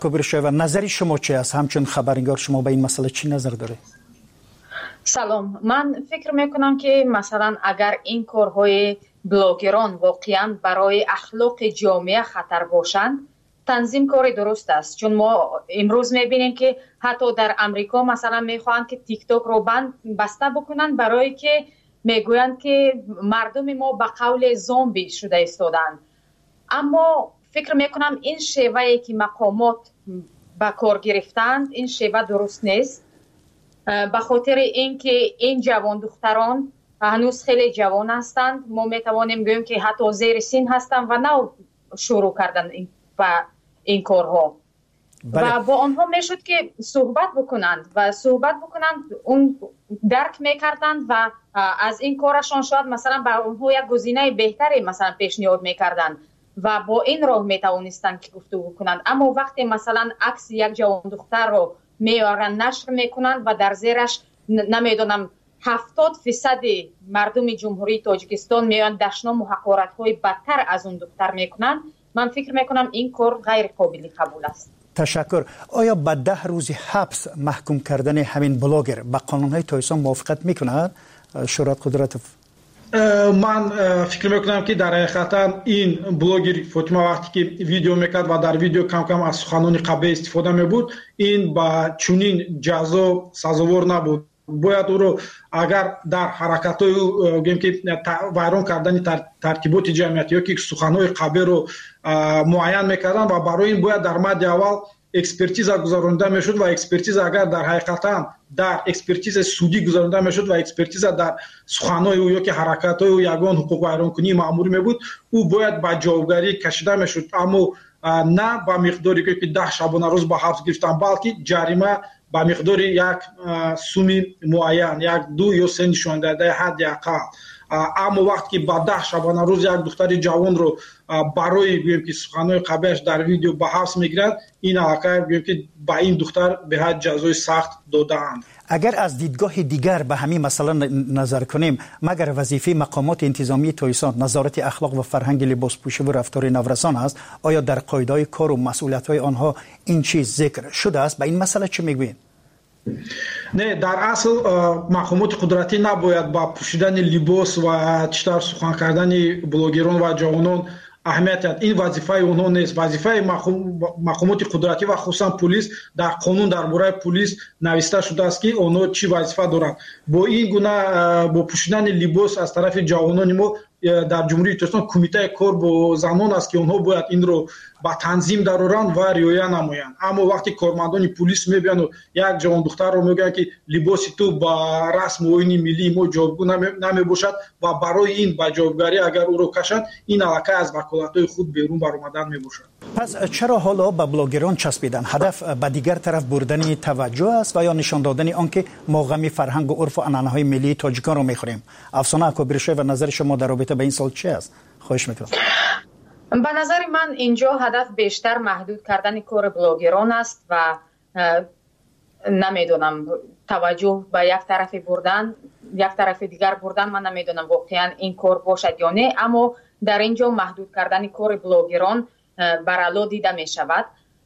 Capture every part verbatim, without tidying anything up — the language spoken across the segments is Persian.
کوبرشوی نظر شما چی است؟ همچون خبرنگار شما به این مسئله چی نظر داره؟ سلام، من فکر میکنم که مثلا اگر این کارهای بلاگران واقعا برای اخلاق جامعه خطر باشند، تنظیم کار درست است. چون ما امروز میبینیم که حتی در امریکا مثلا میخواهند که تیک تاک رو بند بسته بکنن، برای که میگویند که مردم ما به قول زامبی شده ایستادند. اما فکر میکنم این شیوهی که مقامات به کار گرفتند، این شیوه درست نیست، به خاطر اینکه این جوان دختران هنوز خیلی جوان هستند. ما میتوانیم بگوییم که حتی زیر سن هستند و نو شروع کردن این و این کارها. بله. و با آنها میشد که صحبت بکنند و صحبت بکنند، اون درک میکردند و از این کارشان شاید مثلا به اونها یک گزینه بهتری مثلا پیشنهاد میکردند و با این راه میتوانستند که گفتگو کنند. اما وقتی مثلا عکس یک جوان دختر رو میارن نشر میکنند و در زیرش نمیدونم هفتاد فیصد مردم جمهوری تاجیکستان میان دشنام و حقارت های بدتر از اون دختر میکنند، من فکر میکنم این کار غیر قابل قبول است. تشکر. آیا به ده روز حبس محکوم کردن همین بلاگر با قانون های تایسان موافقت میکند شورای قدرت؟ من فکر میکنم که در حقیقت این بلاگر فاطمه وقتی که ویدیو میکرد و در ویدیو کم کم از سخنان قبه استفاده میبود، این با چنین جزا سزاوار نبود. باید او رو اگر در حرکت‌های گیم که ویران کردن ترتیبات جمعیتی یا که سخنان قبه رو معین میکردن و برای این باید در مد اول اکسپرتیز گذرانده میشد و اکسپرتیز اگر در حقیقتا در اکسپرتیز سودی گذرانده میشد و اکسپرتیز در سخنان او یا که حرکت‌های او یگان حقوق ویرانکنی مأمور میبود، او باید با جوابگری کشیده میشد. اما نه با مقداری که ده شبانه روز با حبس گرفتن، بلکه جریمه با مقدار یک سومی معین، یک دو یا سه نشان داده حد اقل. اما وقتی که با ده شبانه روز یک دختر جوان رو برای بگیم که سخنان قبهش در ویدیو به حبس میگیرد، این علاقه بگیم که با این دختر به حد جزای سخت دادند. اگر از دیدگاه دیگر به همین مسئله نظر کنیم، مگر وظیفه مقامات انتظامی تویسان نظارت اخلاق و فرهنگ لباسپوشی و رفتار نورسان است؟ آیا در قاعده‌های کار و مسئولیت‌های آنها این چیز ذکر شده است؟ به این مسئله چه میگویید؟ نه، در اصل مقامات قدرتی نباید با پوشیدن لباس و چطور سخن کردن بلاگران و جوانان اهمیت دهد. این وظیفه اونها نیست. وظیفه مقامات قدرتی و خصوصا پلیس در قانون درباره پلیس نوشته شده است که اونها چی وظیفه دارند. با این گونه با پوشیدن لباس از طرف جوانان ما در جمهوری تاجیکستان کمیته کار با زنان است که اونها باید این رو با تنظیم درارن و رعایت نمایند. اما وقتی کارمندان پلیس میبینن و یک جوان دختر رو میگن که لباس تو با رسم و آیین ملی ما جوابگو نمی باشد و برای این با جوابگری اگر او رو کشند، این علاقه از وکالت‌های خود بیرون برآمدن میباشد. پس چرا حالا به بلاگران چسبیدن؟ هدف به دیگر طرف بردن توجه است و یا نشان دادن آنکه ما غم فرهنگ و عرف و عنعنه‌های ملی تاجیکان رو میخوریم؟ افسانه اکبرشوی و نظر شما در رابطه به این سال چی است؟ خواهش میکنم. به نظر من اینجا هدف بیشتر محدود کردن کار بلاگران است و نمیدونم توجه به یک طرف بردن، یک طرف دیگر بردن. من نمیدونم واقعا این کار باشد یا نه، اما در اینجا محدود کردن کار بلاگران برالا دیده می شود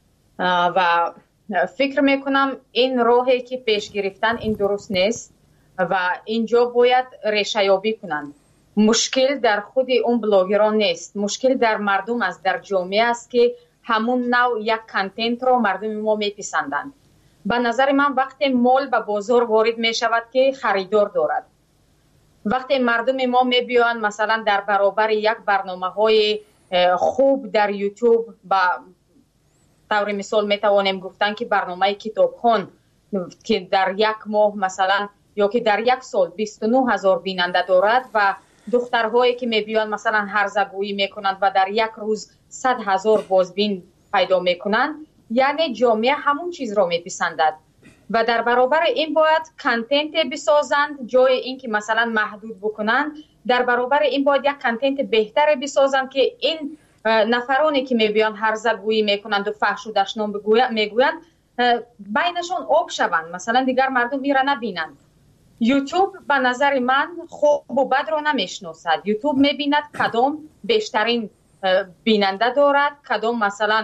و فکر میکنم این راهی که پیش گرفتن این درست نیست و اینجا باید ریشه یابی کنند. مشکل در خود اون بلاگران نیست، مشکل در مردم است، در جامعه است که همون نوع یک کانتنت رو مردم ما میپسندند. به نظر من وقتی مال به بازار وارد می شود که خریدار دارد، وقتی مردم ما میبیان مثلا در برابر یک برنامه های خوب در یوتیوب، با طور مثال میتوانیم گفتن که برنامه کتابخوان که در یک ماه مثلا یا که در یک سال بیست و نه هزار بیننده دارد و دخترهایی که میبیان مثلا هرزگویی میکنند و در یک روز صد هزار بازبین پیدا میکنند، یعنی جامعه همون چیز را میپسندد و در برابر این باید کانتنت بسازند. جای این که مثلا محدود بکنند، در برابر این باید یک کانتنت بهتر بسازند که این نفرانی که میبیان هرزگویی میکنند و فحش و دشنام میگویند بینشان آب شوند، مثلا دیگر مردم میره نبینند. یوتیوب به نظر من خوب و بد رو نمیشناسد. یوتیوب میبیند کدام بیشترین بیننده دارد، کدام مثلا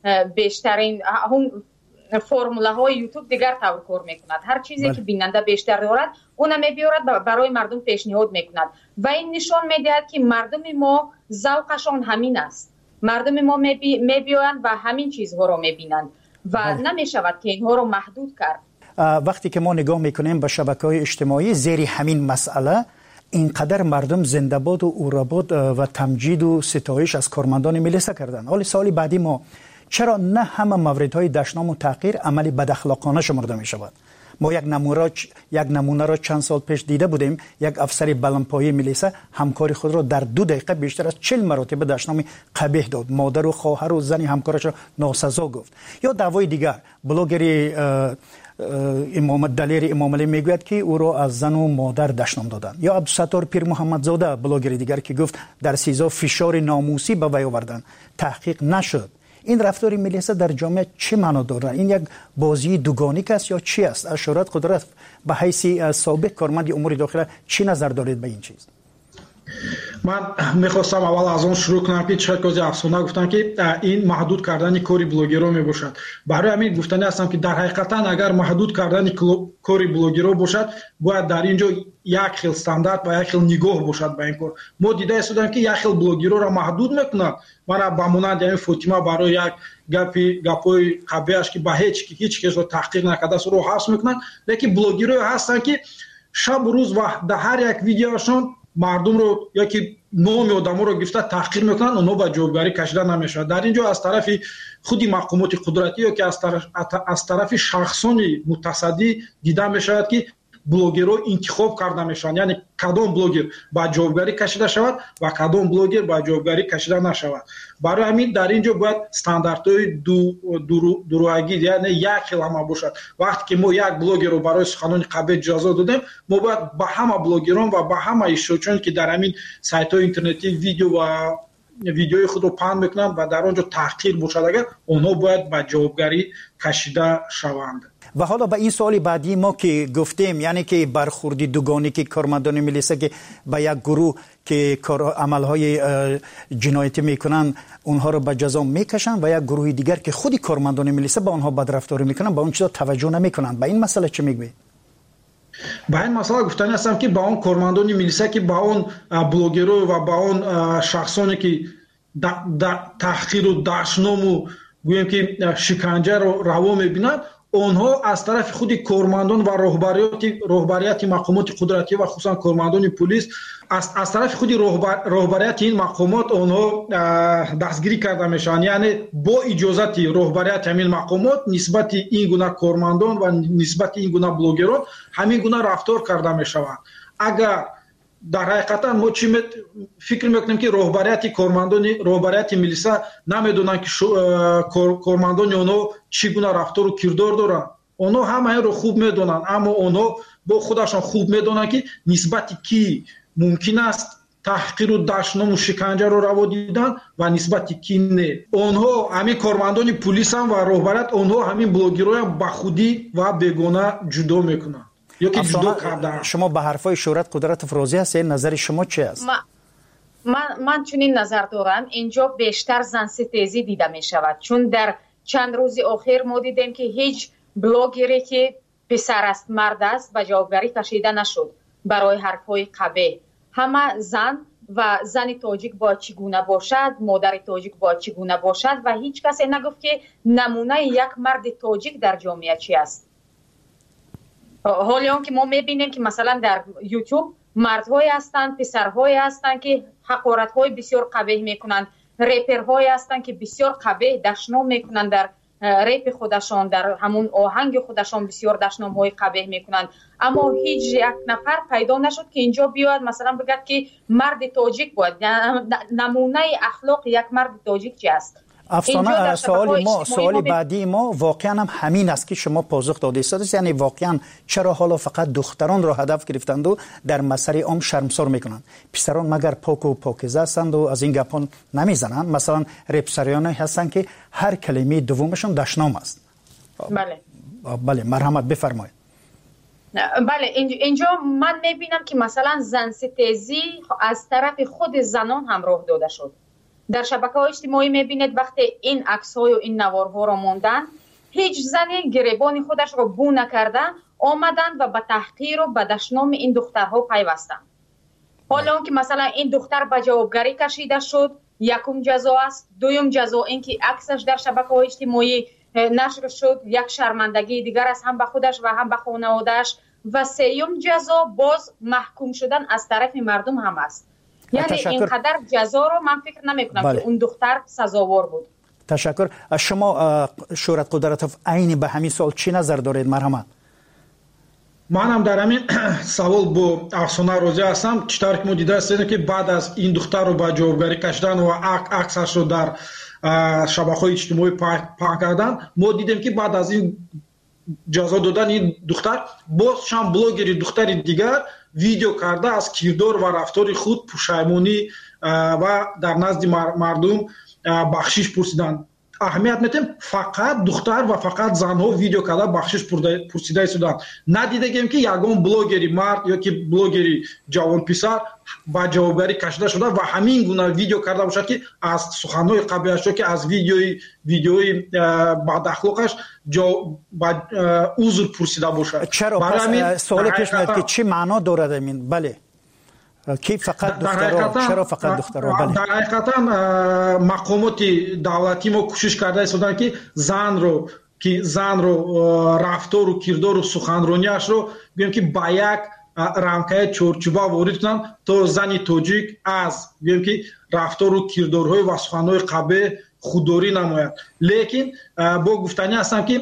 بیشترین هم فرموله های یوتیوب دیگر طور کار میکند. هر چیزی بله. که بیننده بیشتر دارد اون میبیارد برای مردم پیشنهاد میکند و این نشان میدهد که مردم ما ذوقشان همین است. مردم ما میبی... میبیاند و همین چیزها رو میبینند و بله. نمیشود که اینها رو محدود کرد. وقتی که ما نگاه میکنیم به شبکه‌های اجتماعی زیر همین مسئله اینقدر مردم زنده‌باد و اوراباد و تمجید و ستایش از کارمندان ملیسا کردن. حالی سال بعدی ما چرا نه همه موردهای دشنام و تحقیر عملی بد اخلاقانه شمرده می شود؟ ما یک نمونه یک نمونه را چند سال پیش دیده بودیم. یک افسر بلندپایه ملیسا همکار خود را در دو دقیقه بیشتر از چهل مرتبه دشنام قبیح داد. مادر و خواهر و زن همکارش را ناسزا گفت. یا دعوای دیگر بلاگری امام دلیر امام علی میگوید که او را از زن و مادر دشنام دادند. یا عبدالستار پیر محمد زاده بلاگر دیگر که گفت در سیزا فشار ناموسی به وی آوردند، تحقیق نشد. این رفتار ملیسا در جامعه چه معنا دارد؟ این یک بازی دوگانیک است یا چی است؟ اشارت قدرت به حیث سابق کارمند امور داخله چی نظر دارید به این چیز؟ من میخواستم اول از اون شروع کنم که چه کاری افسانه گفتن که این محدود کردن کاری بلاگرها میباشد. برای همین گفتنی هستم که در حقیقتا اگر محدود کردن کاری بلاگرها باشد باید در اینجا یک خیل استاندارد و یک خیل نگاه باشد به این کار. ما دیده استودیم که یک خیل بلاگرها را محدود میکنند. من با مانند یعنی فاطمه برای یک گپی گپای قبیهش که به هیچ هیچ کس رو تحقیق نکرده است رو حبس میکنند، لیکن بلاگرها هستند که شب و روز و در هر یک ویدیوشون مردم رو یا که نام آدم رو گفته تحقیر میکنن، اونها به جوابگاری کشیده نمیشه. در اینجا از طرف خودی مقامات قدرتی یا که از طرف از طرف شخصان متصدی دیده میشود که بلاگرها انتخاب کرده میشن، یعنی کدام بلاگر با جوابگاری کشیده شود و کدام بلاگر با جوابگاری کشیده نشود. برای همین در اینجا باید استانداردهای دو دو دروغی یعنی یک کلمه باشد. وقتی که ما یک بلاگر رو برای سخنان قبیح اجازه دادیم، ما باید با همه بلاگران و با همه اشتراکچیان که در همین سایت‌های اینترنتی ویدیو و ویدیوی خود رو پهن میکنند و در آنجا تحقیر باشد، اگر اونها باید با جوابگاری کشیده شوند. و حالا به این سوال بعدی ما که گفتیم، یعنی که برخوردی دوگانی که کارمندان ملیسا که به یک گروه که عملهای جنایتی میکنن اونها رو به جزا میکشن و یک گروه دیگر که خودی کارمندان ملیسا با اونها بدرفتاری میکنن به اون چیزا توجه نمیکنن. به این مسئله چه میگوید؟ به این مسئله گفتنی هستم که با اون کارمندان ملیسا که با اون بلاگرها و با اون شخصانی که تحقیر و دشنام و گویم که شکنجه رو روا میبینند، اونها از طرف خود کارمندان و رهبریات رهبریت مقامات قدرتی و خصوصا کارمندان پلیس از از طرف خود رهبریت این مقامات اونها دستگیری کرده میشن. یعنی با اجازت رهبریت همین مقامات نسبت این گونه کارمندان و نسبت این گونه بلاگران همین گونه رفتار کرده میشوند. اگر در حقیقتا ما چی می... فکر میکنیم که رهبریت کارمندان رهبریت ملیسا نمیدونن که شو... کار... کارمندان اونها چگونه رفتار و کردار دارن. اونها همه رو خوب میدونن، اما اونها با خودشان خوب میدونن که نسبت کی ممکن است تحقیر و دشنام و شکنجه رو روا دیدن و نسبت کی نه. اونها همین کارمندان پلیس هم و رهبریت اونها همین بلاگرها هم به خودی و بیگانه جدا میکنن. شما به حرفای شهرت قدرت افرازی هستید، نظر شما چی است؟ من من چنین نظر دارم. اینجا بیشتر زن ستیزی دیده می شود، چون در چند روز اخیر ما دیدیم که هیچ بلاگری که پسر است مرد است به جوابگاری کشیده نشد برای حرفهای قبیح. همه زن و زن تاجیک باید چگونه باشد، مادر تاجیک باید چگونه باشد و هیچ کسی نگفت که نمونه یک مرد تاجیک در جامعه چی است. حالی هم که ما میبینیم که مثلا در یوتیوب مردهایی هستند، پسرهایی هستند که حقارت‌های بسیار قبیح میکنند، ریپرهایی هستند که بسیار قبیح دشنام میکنند، در ریپ خودشان در همون آهنگ خودشان بسیار دشنام‌های قبیح میکنند، اما هیچ یک نفر پیدا نشد که اینجا بیاد مثلا بگه که مرد تاجیک باید، نمونه اخلاق یک مرد تاجیک چی است. افسانه سوال ما سوال بعدی ما واقعا هم همین است که شما پاسخ داده اید، یعنی واقعا چرا حالا فقط دختران را هدف گرفتند و در مسئله عام شرمسار میکنند؟ پسران مگر پاک و پاکیزه هستند و از این گپان نمیزنند؟ مثلا رپسریانی هستند که هر کلمه دومشون دشنام است. بله بله مرحمت بفرمایید. بله اینجا من میبینم که مثلا زن ستیزی از طرف خود زنان هم راه داده شد. در شبکه‌های اجتماعی می‌بینید وقتی این عکس‌ها و این نوارها رو موندن، هیچ زنی گریبان خودش رو بو نکرده آمدن و به تحقیر و به دشنام این دخترها پیوستند. حالا اون که مثلا این دختر به جوابگری کشیده شد، یکم جزا است، دوم جزا این که عکسش در شبکه‌های اجتماعی نشر شد، یک شرمندگی دیگر است هم به خودش و هم به خانواده‌اش، و سوم جزا باز محکوم شدن از طرف مردم هم است. یعنی تشکر. اینقدر جزا رو من فکر نمی کنم بله. که اون دختر سزاوار بود. تشکر. شما شهرت قدرتوف عین به همین سوال چی نظر دارید؟ مرحمت. من هم در همین سوال با افسانه راضی هستم. چطور که ما دیده هستیم که بعد از این دختر رو به جوابگری کشیدن و عکسش رو در شبکه‌های اجتماعی پخش کردن، ما دیدیم که بعد از این جزا دادن این دختر باز شام بلاگری دختر دیگر ویدیو کرده از کردار و رفتار خود پشیمانی و در نزد مردم بخشش پرسیدن. اهمیت میتیم فقط دختر و فقط زنها ویدیو کرده بخشش پرسیده شدن. ندیدیم که یگان بلاگری مرد یا که بلاگری جوان پسر با جوابگری کشیده شده و همین گونه ویدیو کرده باشد که از سخنهای قبیحش که از ویدیوی ویدیوی بد اخلاقش با عذر پرسیده باشد. چرا؟ پس سوال پیش میاد که چی معنا دارد این؟ بله کی فقط دخترها؟ چرا فقط دخترها؟ بله. در حقیقتا مقامات دولتی ما کوشش کرده ایستادن که زن رو که زن رو رفتار و کردار و سخنرانیش رو بگیم که با یک رامکای چورچوبه وارد کنن تا زن تاجیک از بگیم که رفتار و کردارهای و سخنهای قبیح خودداری نماید. لیکن با گفتنی هستم که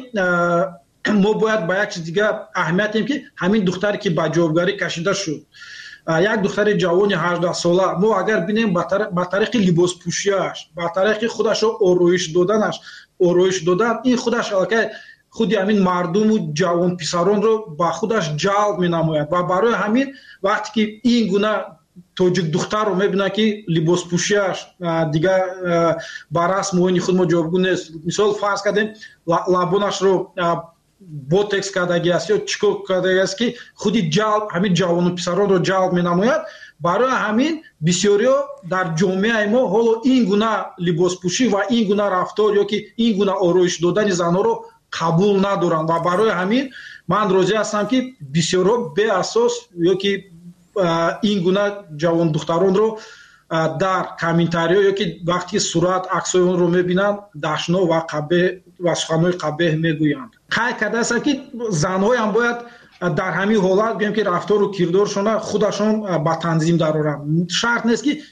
ما باید با یک چیز دیگه اهمیت بدیم که همین دختری که با جوابگری کشیده شد، یک دختر جوان هجده ساله، ما اگر ببینیم با طریق لباس پوشیش، با طریق خودش رو آرایش دادنش، آرایش دادن این خودش که خودی همین مردم و جوان پسران رو با خودش جلب می‌نماید و برای همین وقتی که این گونه توجیک دختر رو می‌بینه که لباس پوشیش دیگه با رسم و خود ما جوابگو نیست، مثال فرض کردیم لبانش رو بوتکس کردگی است یا چیکو کردگی است که خودی جلب همین جوان و پسران رو جلب می‌نماید. برای همین بسیاری در جامعه ما حالا این گونه لباس پوشی و این گونه رفتار یا که این گونه آرایش دادن زنها رو قبول ندارند و برای همین من راضی هستم که بسیاری به اساس یا که این گونه جوان دختران رو در کامنتاری یا که وقتی صورت عکسای اون رو می‌بینن دشنا و قبیح و سخن‌های قبیح میگویند. خیلی کرده است که زن‌ها هم باید در همین حالت بگیم که رفتار و کردارشون خودشون با تنظیم درارن. شرط نیست که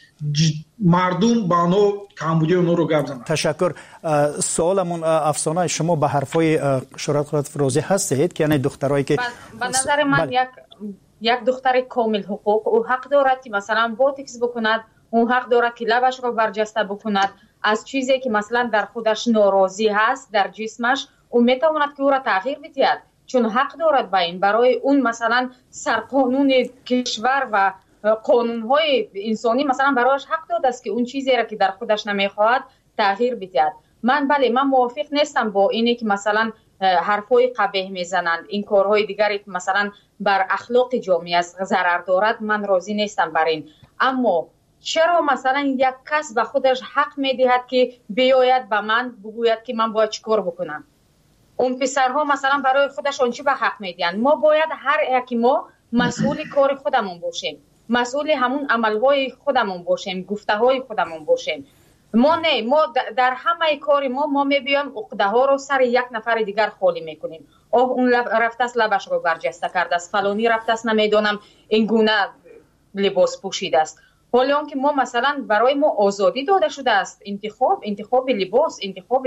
مردم با اونها کمبودی اونها رو گپ بزنن. تشکر. سوالمون افسانه شما به حرفای شهرت قدرتوف راضی هستید که یعنی دخترایی که به نظر من یک یک دختر کامل حقوق او حق دارد که مثلا بوتکس بکند، اون حق دارد که لبش رو برجسته بکند، از چیزی که مثلا در خودش ناراضی هست در جسمش اون میتواند که او را تغییر بدهد، چون حق دارد با این. برای اون مثلا سرقانون کشور و قانونهای انسانی مثلا برایش حق داده است که اون چیزی را که در خودش نمیخواهد تغییر بدهد. من بله من موافق نیستم با اینه که مثلا حرفای قبیح میزنند، این کارهای دیگری که مثلا بر اخلاق جامعه ضرر دارد، من راضی نیستم بر این. اما چرا مثلا یک کس به خودش حق میدهد که بیاید به من بگوید که من باید چیکار بکنم؟ اون پسرها مثلا برای خودشون چی به حق میدن؟ ما باید هر یکی ما مسئول کار خودمون باشیم، مسئول همون عملهای خودمون باشیم، گفته‌های خودمون باشیم. ما نه، ما در همه کار ما ما میبیایم عقده ها رو سر یک نفر دیگر خالی میکنیم. آه اون رفته است لبش رو برجسته کرده است، فلانی رفته است نمیدونم این گونه لباس پوشیده است. حالا اون که ما مثلا برای ما آزادی داده شده است، انتخاب انتخاب لباس، انتخاب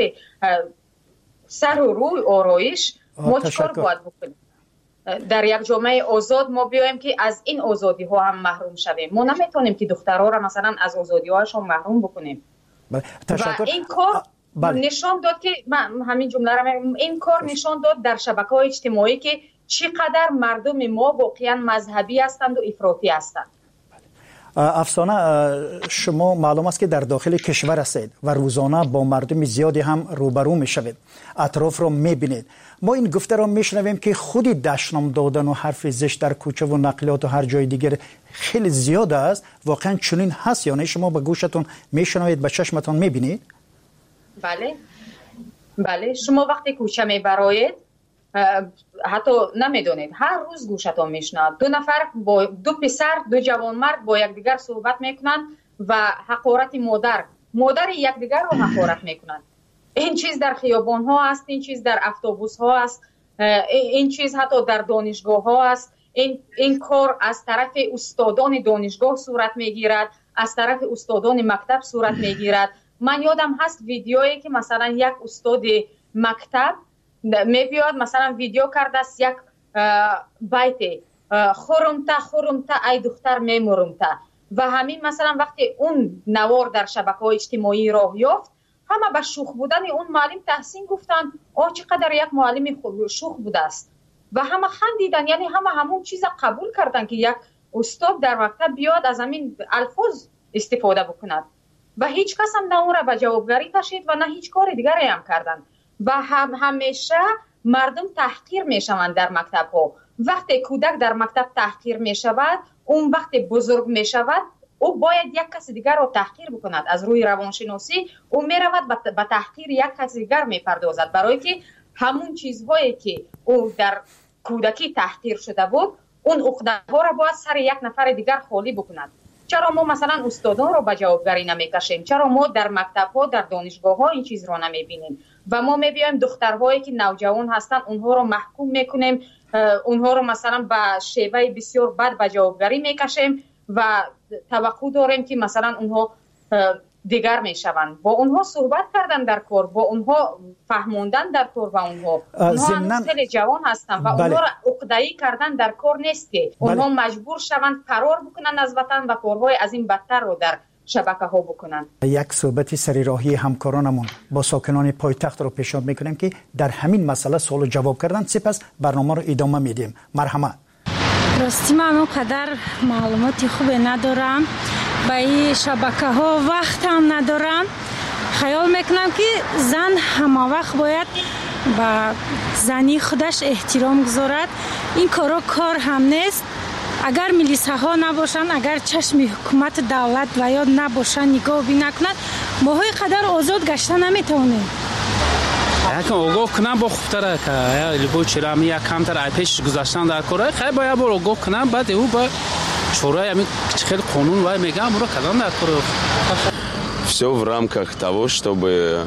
سر و روی آرایش، ما چیکار باید بکنیم؟ در یک جامعه آزاد ما بیایم که از این آزادی ها هم محروم شویم. ما نمیتونیم که دخترها را مثلا از آزادی هاشون محروم بکنیم. بله. تشکر. و این کار بله. نشان داد که من همین جمله را این کار نشان داد در شبکه‌های اجتماعی که چقدر مردم ما واقعا مذهبی هستند و افراطی هستند. افسانه، شما معلوم است که در داخل کشور هستید و روزانه با مردم زیادی هم روبرو میشوید، اطراف رو میبینید. ما این گفته را میشنویم که خودی دشنام دادن و حرف زشت در کوچه و نقلیات و هر جای دیگر خیلی زیاد است. واقعا چنین هست یا نه؟ شما به گوشتون میشنوید، به چشمتون میبینید؟ بله بله، شما وقتی کوچه میبرایید حتی نمیدونید، هر روز گوشتون میشنوید دو نفر با دو پسر، دو جوان مرد با یکدیگر صحبت میکنن و حقارت مادر مادر یکدیگر رو حقارت میکنن. این چیز در خیابان ها است، این چیز در اتوبوس ها است، این چیز حتی در دانشگاه ها است. این این کار از طرف استادان دانشگاه صورت میگیرد، از طرف استادان مکتب صورت میگیرد. من یادم هست ویدیویی که مثلا یک استاد مکتب میبیاد مثلا ویدیو کرده است، یک بیت خورمتا خورمتا ای دختر میمورمتا، و همین مثلا وقتی اون نوار در شبکه‌های اجتماعی راه یافت، همه به شوخ بودن اون معلم تحسین گفتن آه چقدر یک معلم شوخ بوده است و همه خندیدن. یعنی همه همون چیز قبول کردن که یک استاد در مکتب بیاد از همین الفاظ استفاده بکند و هیچ کس هم نه اون را به جوابگری کشید و نه هیچ کار دیگری هم کردن. و هم همیشه مردم تحقیر میشوند در مکتب ها. وقتی کودک در مکتب تحقیر میشود، اون وقتی بزرگ میشود او باید یک کس دیگر رو تحقیر بکند. از روی روانشناسی او میرود به تحقیر یک کس دیگر میپردازد، برای که همون چیزهایی که او در کودکی تحقیر شده بود اون عقده ها را باید سر یک نفر دیگر خالی بکند. چرا ما مثلا استادان رو به جوابگری نمیکشیم؟ چرا ما در مکتب ها در دانشگاه ها این چیز رو نمیبینیم و ما میبینیم دخترهایی که نوجوان هستن اونها رو محکوم میکنیم، اونها رو مثلا به شیوه بسیار بد به جوابگری میکشیم و توقع داریم که مثلا اونها دیگر میشوند. با اونها صحبت کردن در کار، با اونها فهموندن در کار و اونها اونها هنوز خیلی جوان هستن و بله. اونها را عقده‌ای کردن در کار نیست که اونها بله. مجبور شوند فرار بکنن از وطن و کارهای از این بدتر رو در شبکه ها بکنن. یک صحبت سریراهی همکارانمون با ساکنان پایتخت رو پیشنهاد میکنیم که در همین مسئله سوال و جواب کردن. سپس برنامه رو ادامه میدیم. مرحمت. راستی من اونقدر معلوماتی خوبی ندارم، با این شبکه ها وقت هم ندارم. خیال میکنم که زن همه وقت باید با زنی خودش احترام گذارد. این کارا کار هم نیست. اگر ملیسه ها نباشن، اگر چشم حکومت دولت و یا نباشن نگاه بی نکنند، ما های قدر آزاد گشته نمیتونیم. یکم آگاه کنم با خوبتره که لبو چرامی یک کمتر پیش گذاشتن در کارهای خیلی باید با آگاه کنم، بعد او با شورای همین خیلی قانون باید میگم برو کردن در کار. Все в рамках того, чтобы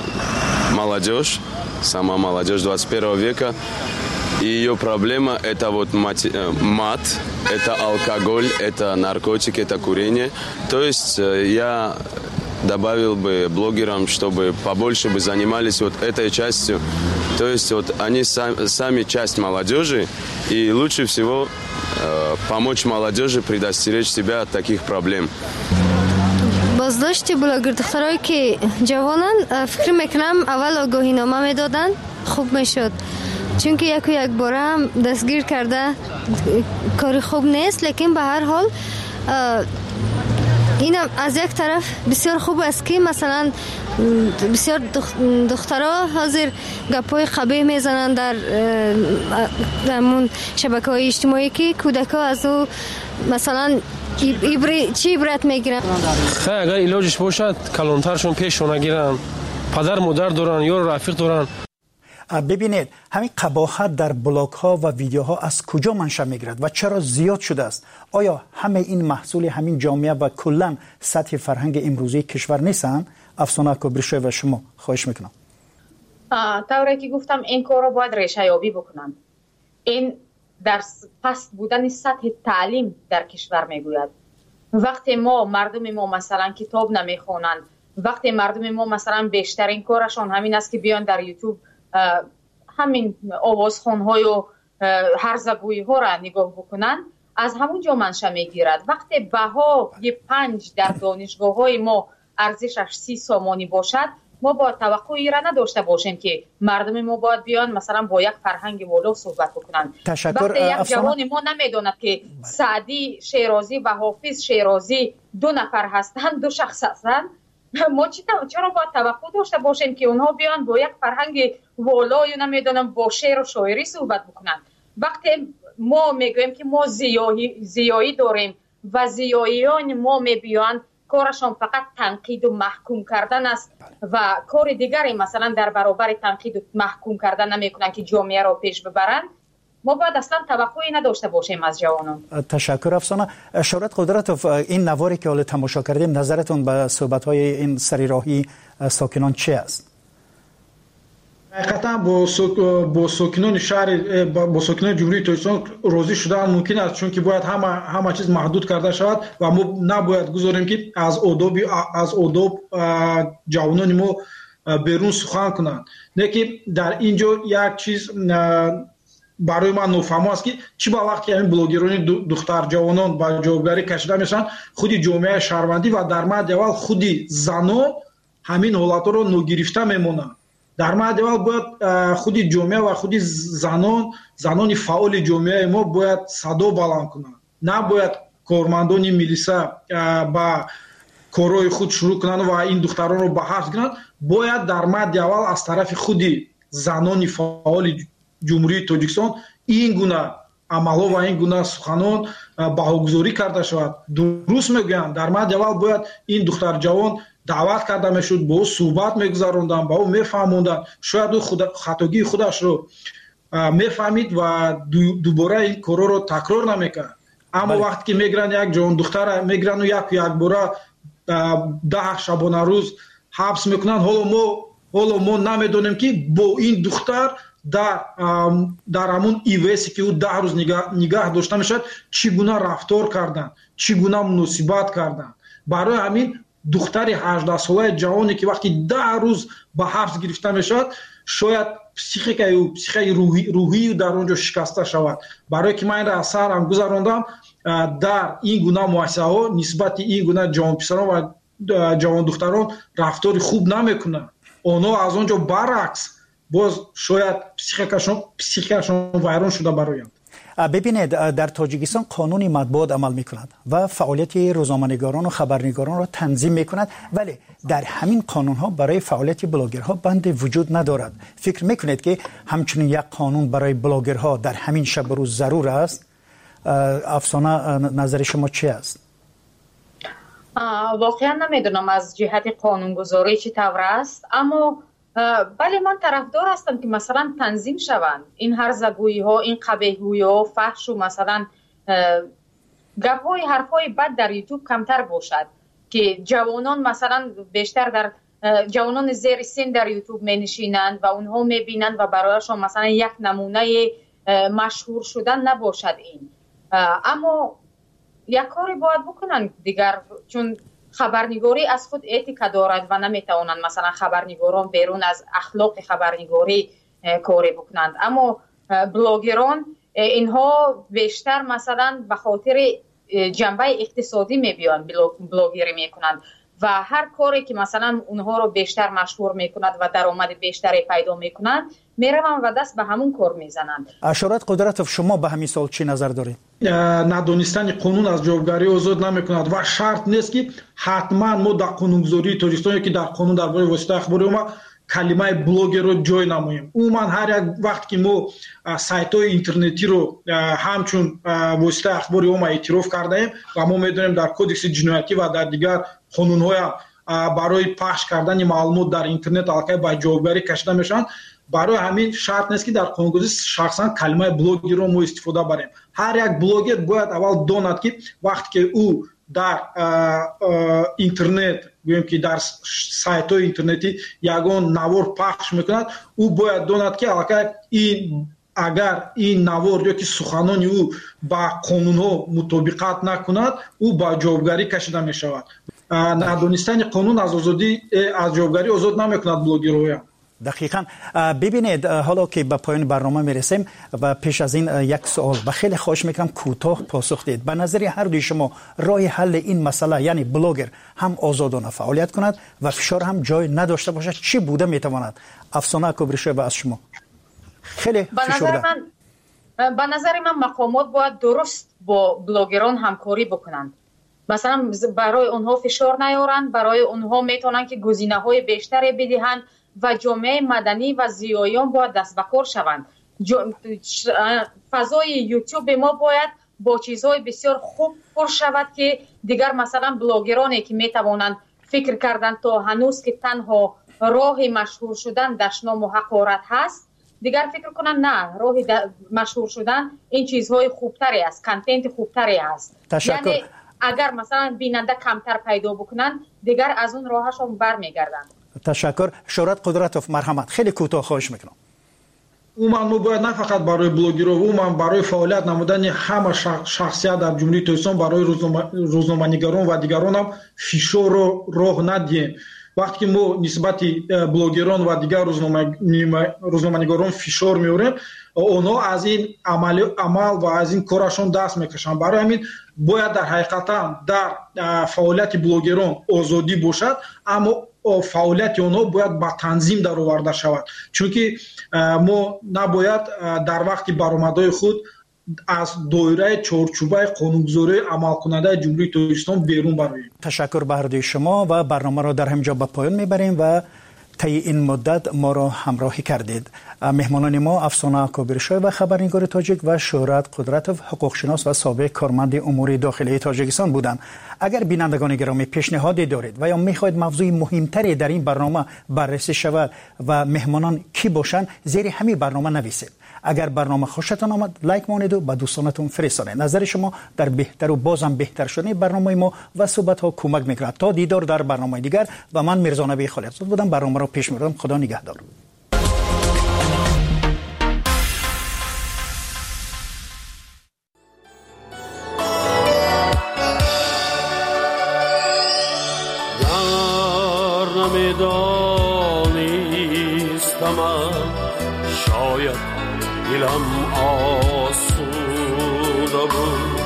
молодежь, сама молодежь двадцать первого века, и ее проблема это вот мат, это алкоголь, это наркотики, это курение. То есть я добавил бы блогерам, чтобы побольше бы занимались вот этой частью. То есть вот они сами, сами часть молодежи, и лучше всего э, помочь молодежи предостеречь себя от таких проблем. بازداشت بلاگر دخترایی که جوانن فکر میکنم اول آگاهی نامه میدادن خوب میشد، چون که یک و یک باره هم دستگیر کرده کاری خوب نیست. لیکن به هر حال اینم از یک طرف بسیار خوب است که مثلا بسیار دخترها حاضر گپای قبیح میزنن در همون شبکه‌های اجتماعی که کودک‌ها از او مثلا ایبری چی عبرت میگیرن. خیلی اگر علاجش باشد کلانترشون پیشون نگیرن، پدر مادر دارن یا رفیق دارن. ببینید همین قباحت در بلاگ ها و ویدیوها از کجا منشأ میگیرد و چرا زیاد شده است؟ آیا همه این محصول همین جامعه و کلا سطح فرهنگ امروزی کشور نیستن؟ افسانه کبریشوی و شما خواهش میکنم. طوری که گفتم این کار رو باید ریشه یابی بکنن. این در پست بودن سطح تعلیم در کشور میگوید. وقتی ما مردم ما مثلا کتاب نمیخونن، وقتی مردم ما مثلا بیشترین کارشون همین است که بیان در یوتیوب همین آوازخوان‌های و هرزگویی ها را نگاه بکنن، از همون جا منشأ میگیرد. وقتی بها یه پنج در دانشگاه های ما ارزشش سی سامانی باشد، ما با توقعی را نداشته باشیم که مردم ما باید بیان مثلا با یک فرهنگ والا صحبت بکنند. تشکر. وقتی یک جوان ما نمیداند که سعدی شیرازی و حافظ شیرازی دو نفر هستند، دو شخص هستند، ما چرا باید توقع داشته باشیم که اونها بیان با یک فرهنگ والا یا نمیدونم با شعر و شاعری صحبت بکنند؟ وقتی ما میگویم که ما زیایی زیایی داریم و زیاییان ما میبیان کارشان فقط تنقید و محکوم کردن است و کار دیگری مثلا در برابر تنقید و محکوم کردن نمیکنن که جامعه را پیش ببرند، ما باید اصلا توقعی نداشته باشیم از جوانان. تشکر افسانه. شورت قدرتوف، این نواری که حالا تماشا کردیم، نظرتون به صحبت‌های این سریراهی ساکنان چی است؟ حقیقتا با سوک با ساکنان شهر با ساکنان جمهوری تاجیکستان راضی شدن ممکن است، چون که باید همه همه چیز محدود کرده شود و ما نباید گذاریم که از آداب از آداب جوانان ما بیرون سخن کنند. نه که در اینجا یک چیز برای من نفهم است که چی با وقتی همین بلاگران دختر جوانان با جوابگاری کشیده میشن، خودی جامعه شهروندی و در مد اول خودی زنان همین حالات رو نگرفته میمونند. در مد اول باید خودی جامعه و خودی زنان زنان فعال جامعه ما باید صدا بلند کنند، نباید کارمندان میلیسا با کارهای خود شروع کنند و این دختران رو به حبس گیرند. باید در مد اول از طرف خودی زنان فعال جمهوری تاجیکستان این گونه عملها و این گونه سخنان بهاگذاری کرده شود. درست میگویم، در مد اول باید این دختر جوان دعوت کرده میشد، با او صحبت میگذراندن، با او میفهموندن، شاید او خود خطاگی خودش رو میفهمید و دوباره این کارا رو تکرار نمیکرد. اما بله. وقتی که میگرن یک جوان دختر میگرن و یک یک باره ده شبانه روز حبس میکنن، حالا ما حالا ما نمیدونیم که با این دختر در در همون ایویسی که او ده روز نگاه, نگاه داشته میشد چگونه رفتار کردن، چگونه مناسبت کردن. برای همین دختری هجده ساله جوانی که وقتی ده روز به حبس گرفته میشد، شاید پسیخیک او پسیخیک روحی روحی در اونجا شکسته شود. برای که من را اثر هم گذراندم در این گونه مؤسسه ها نسبت این گونه جوان پسران و جوان دختران رفتار خوب نمیکنن. اونا از اونجا برعکس باز شاید پسیخیکشون پسیخیکشون ویران شده برایم. ببینید، در تاجیکستان قانون مطبوعات عمل میکند و فعالیت روزنامه‌نگاران و خبرنگاران را تنظیم میکند، ولی در همین قانون ها برای فعالیت بلاگرها بند وجود ندارد. فکر میکنید که همچنین یک قانون برای بلاگرها در همین شب روز ضرور است؟ افسانه، نظر شما چی است؟ واقعا نمیدونم از جهت قانونگذاری چی طور است، اما بله من طرفدار هستم که مثلا تنظیم شوند این هرزگویی ها، این قبیحگویی ها، فحش و مثلا گپ های حرف های بد در یوتیوب کمتر باشد، که جوانان مثلا بیشتر در جوانان زیر سن در یوتیوب می نشینند و اونها می بینند و برایشان مثلا یک نمونه مشهور شدن نباشد این. اما یک کاری باید بکنن دیگر، چون خبرنگاری از خود اتیکا دارد و نمیتوانند مثلا خبرنگاران بیرون از اخلاق خبرنگاری کاری بکنند. اما بلاگران اینها بیشتر مثلا به خاطر جنبه اقتصادی میبیان بلاگری میکنند و هر کاری که مثلا اونها رو بیشتر مشهور میکند و درآمد بیشتری پیدا میکنند میروند و دست به همون کار میزنند. اشارت قدرتوف، شما به همین سوال چی نظر دارید؟ ندانستن قانون از جوابگاری آزاد نمیکند و شرط نیست که حتما ما در قانونگذاری تاجیکستان که در قانون درباره واسطه اخباری ما کلمه بلاگر رو جای نماییم. عموما هر یک وقت که ما سایت های اینترنتی رو همچون واسطه اخباری ما اعتراف کرده ایم و ما میدونیم در کودکس جنایتی و در دیگر قانون های برای پخش کردن معلومات در اینترنت الکی با جوابگاری کشیده میشن، برای همین شرط نیست که در قانونگذاری شخصا کلمه بلاگر رو ما استفاده بریم. هر یک بلاگر باید اول داند که وقتی که او در اینترنت گویم که در سایت های اینترنتی یگان نوار پخش میکند، او باید داند که الکی این اگر این نوار یا که سخنان او با قانون ها مطابقت نکند، او با جوابگاری کشیده می شود. ندانستن قانون از آزادی از جوابگاری آزاد نمیکند بلاگرها. دقیقاً. ببینید حالا که به پایان برنامه میرسیم و پیش از این یک سوال و خیلی خواهش میکنم کوتاه پاسخ دید. به نظر هر دوی شما راه حل این مسئله، یعنی بلاگر هم آزادانه فعالیت کند و فشار هم جای نداشته باشد، چی بوده میتواند؟ افسانه کبریشویه از شما. خیلی فشرده. به نظر من مقامات باید درست با بلاگران همکاری بکنند. مثلا برای اونها فشار نیارند، برای اونها میتونن که گزینه‌های بیشتری بدهند و جامعه مدنی و زیایان باید دست به کار شوند. فضای یوتیوب ما باید با چیزهای بسیار خوب پر شود که دیگر مثلا بلاگرانی که میتوانند فکر کردن تا هنوز که تنها راه مشهور شدن دشنام و حقارت هست، دیگر فکر کنن نه، راه مشهور شدن این چیزهای خوبتری است، کانتنت خوبتری است. تشکر. یعنی اگر مثلا بیننده کمتر پیدا بکنن دیگر از اون راهشون برمیگردن. تشکر. شهرت قدرتوف، مرحمت. خیلی کوتاه خواهش میکنم. عموما ما باید نه فقط برای بلاگرها، عموما برای فعالیت نمودن همه شخصیت در جمهوری تاجیکستان برای روزنامه‌نگاران و دیگران هم فشار رو راه ندیم. وقتی که ما نسبت بلاگران و دیگر روزنامه‌نگاران فشار میاریم، اونا از این عمل عمل و از این کارشون دست میکشن. برای همین باید در حقیقتا در فعالیت بلاگران آزادی باشد، اما فعالیت اونا باید با تنظیم در آورده شود، چون که ما نباید در وقت برآمدهای خود از دایره چارچوبه قانونگذاری عمل کننده جمهوری تاجیکستان بیرون برویم. تشکر به هر دوی شما و برنامه را در همینجا به پایان میبریم و طی این مدت ما را همراهی کردید. مهمانان ما افسانه کبریشویه و خبرنگار تاجیک و شهرت قدرتوف، حقوقشناس و سابق کارمند امور داخلی تاجیکستان بودند. اگر بینندگان گرامی پیشنهادی دارید و یا میخواهید موضوع مهمتری در این برنامه بررسی شود و مهمانان کی باشند، زیر همین برنامه نویسید. اگر برنامه خوشتان آمد لایک مانید و به دوستانتون فرستانید. نظر شما در بهتر و بازم بهتر شدن برنامه ما و صحبت ها کمک میکند. تا دیدار در برنامه دیگر و من میرزا نبی خالقزاد بودم، برنامه را پیش میبرم. خدا نگهدار. دلم آسوده بود،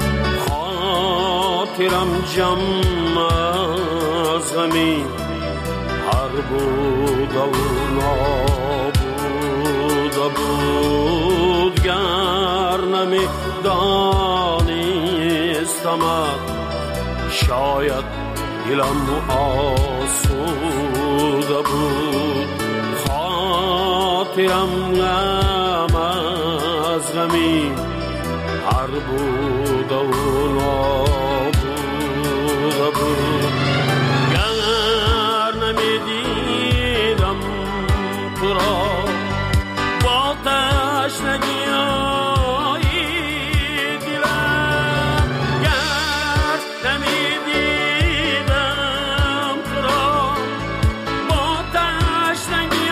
خاطرم جمع از غمی هر بود و نابوده بود. گر نمی دانستمت شاید دلم آسوده بود، خاطرم از غمی هر بود و نابوده بود. گر نمیدیدم تو را با تشنگی دلم، گر نمیدیدم تو را با تشنگی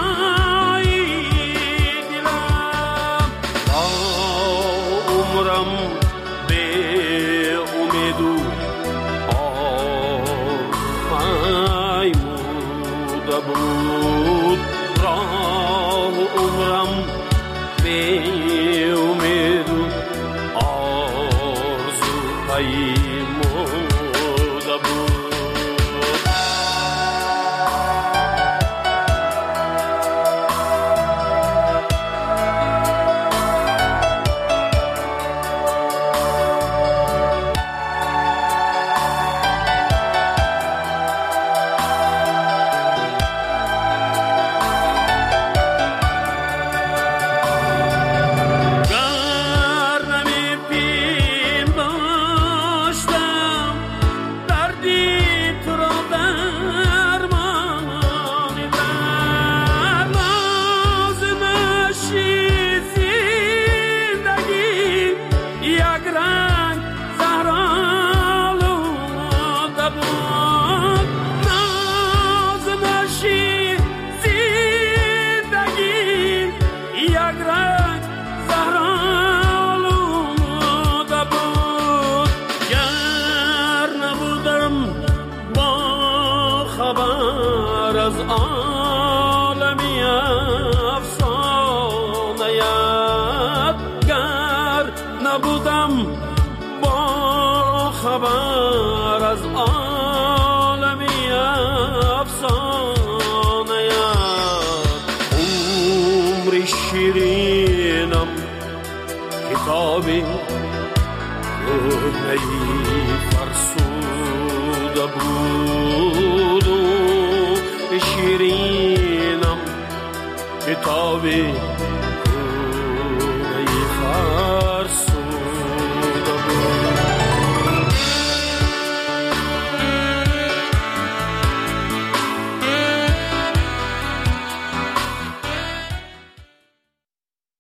بود. راه عمرم به امید و آرزو پیموده بود. خبر از عالمی افسانه عمر شیرینم کتابی کهنه فرسوده بود و شیرینم کتابی